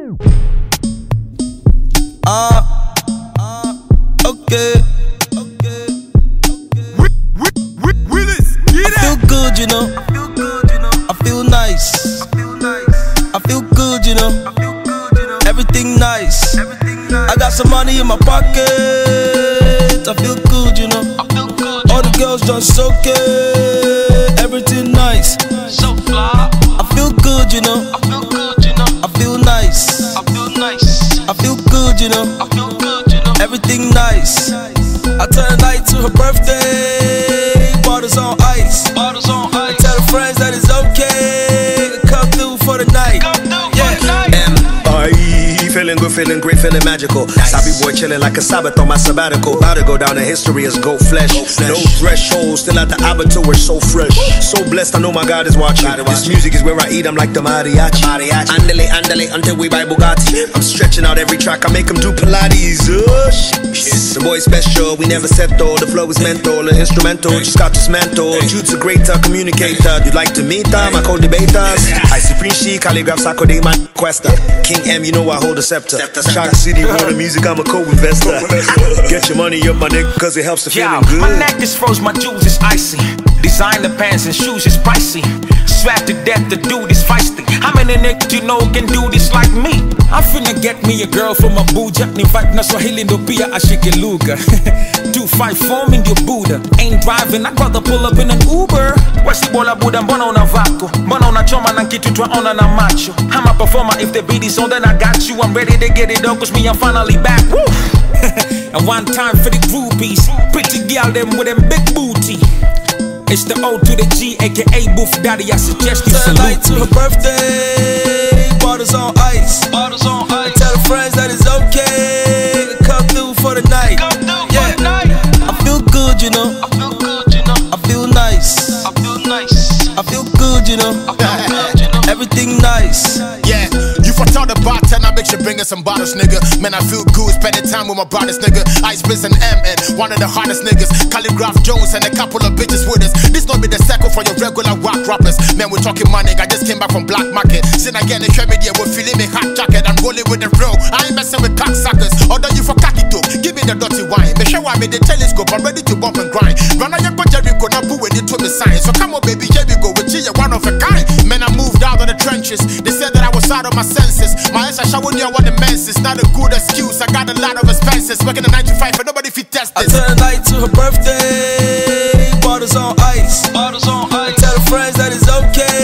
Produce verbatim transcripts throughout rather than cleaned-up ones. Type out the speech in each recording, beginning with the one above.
Uh, uh, okay. Okay. Okay. I feel good, you know. I feel good, you know. I feel nice. I feel nice. I feel good, you know. I feel good, you know. Everything nice. Everything nice. I got some money in my pocket. I feel good, you know. I feel good. All the girls just okay. Everything nice. So fly. I feel good, you know. I feel good, you know. I feel nice. I feel nice. I feel good, you know. I feel good, you know. Everything nice. I turn the night to her birthday. Bottles on ice. Bottles on ice. I tell the friends that it's okay. Come through for the night. Come through yeah. for the night. M I Feeling good, feeling great, feeling magical. Nice. Sabi boy chilling like a Sabbath on my sabbatical. About to go down in history as goat flesh. Goat flesh. No threshold, still at the abattoir, so fresh. Woo. So blessed, I know my God is watching. God is watching. This music is where I eat, I'm like the mariachi. mariachi. Andale, andale, until we buy Bugatti. I'm stretching out every track, I make them do Pilates. Oh, shit. The boy special, we never settle. The flow is mental, the instrumental, just got dismantled. Jude's a greater communicator. You'd like to meet them, I call debaters. I supreme chic, calligraph, Sako, they my quester. King M, you know I hold a scepter. Shock City, world of music, I'm a co-investor. Get your money up, my nigga, cause it helps to feeling good. My neck is froze, my jewels is icy. Designer pants and shoes is pricey. Strapped to death, the dude is feisty. How many niggas you know can do this like me? I'm finna get me a girl from Abuja. Ni fight na Swahili ndo pia ashike lugha. two five four in your Buddha. Ain't driving, I'd rather pull up in an Uber. Wesi bola buda, mbona una vako? Mbona unachoma na kitu twaona na macho? I'm a performer, if the beat is on then I got you. I'm ready to get it on cause me I'm finally back. Woo! And one time for the groupies. Pretty girl them with them big booty. It's the O to the G, aka Boof Daddy, I suggest you salute me. To her birthday, bottles on ice. Bottles on ice. I tell the friends that it's okay. Come through for the night. Come through yeah. for the night. I feel good, you know. I feel good, you know. I feel nice. I feel nice. I feel good, you know. I feel good, you know. Everything nice. Yeah. You for tell the bartender, make sure bring us some bottles, nigga. Man, I feel good, spending time with my brothers, nigga. Ice Biz and M and one of the hardest niggas. Calligraph Jones and a couple of bitches with us. This don't be the circle for your regular rock rappers. Man, we're talking money, I just came back from Black Market. Sin again, the media, we're feeling me hot jacket. I'm rolling with the real, I ain't messing with cocksuckers. Although you for cocky too, give me the dirty wine. Make sure I made the telescope, I'm ready to bump and grind. Run on your go Jericho, now boo when you told me sign. So come on, baby, here we go, with you, you're one of a kind. Man, I moved out of the trenches. They said that I was out of my senses. My ass I showed you what the menses. Not a good excuse, I got a lot of expenses. Working a nine to five, but nobody fit test this. I turn the night to her birthday. Bottles on ice. Bottles on ice. I tell the friends that it's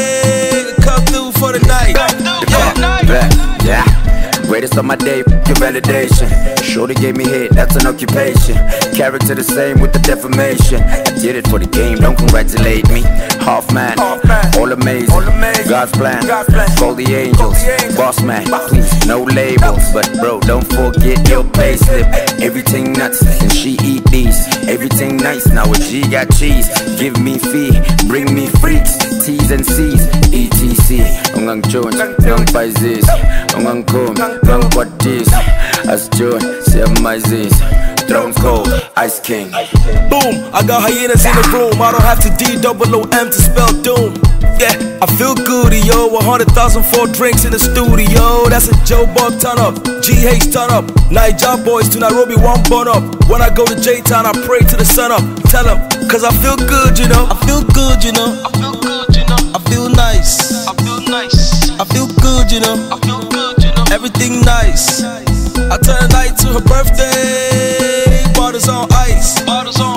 okay. Come through for the night. Come through for the night. Yeah. Greatest of my day, your validation. Shorty gave me hit, that's an occupation. Character the same with the defamation. I did it for the game, don't congratulate me. Half man, Half man. All, amazing. all amazing, God's plan, God's plan. Call the angels, Call the angels. Boss man, please, no labels. But bro, don't forget your payslip. Everything nuts, and she eat these. Everything nice, now a G got cheese. Give me fee, bring me freaks. T's and C's, E T C. Ungang Jones, Ungang Paises, Ungang Kom, Ungang Quatis. As Jones, seven Maises. Throne cold, Ice King. Boom, I got hyenas in the room. I don't have to D double O M to spell doom. Yeah, I feel good, yo. A hundred thousand for drinks in the studio. That's a Joe Buck turn up. G H turn up. Niger boys to Nairobi, one bun up. When I go to J-Town, I pray to the sun up. Tell them, cause I feel good, you know. I feel good, you know. I feel good, you know. I feel nice. I feel nice. I feel good, you know. I feel good, you know. Everything nice. I turn the night to her birthday. Bottles on ice. Bottles on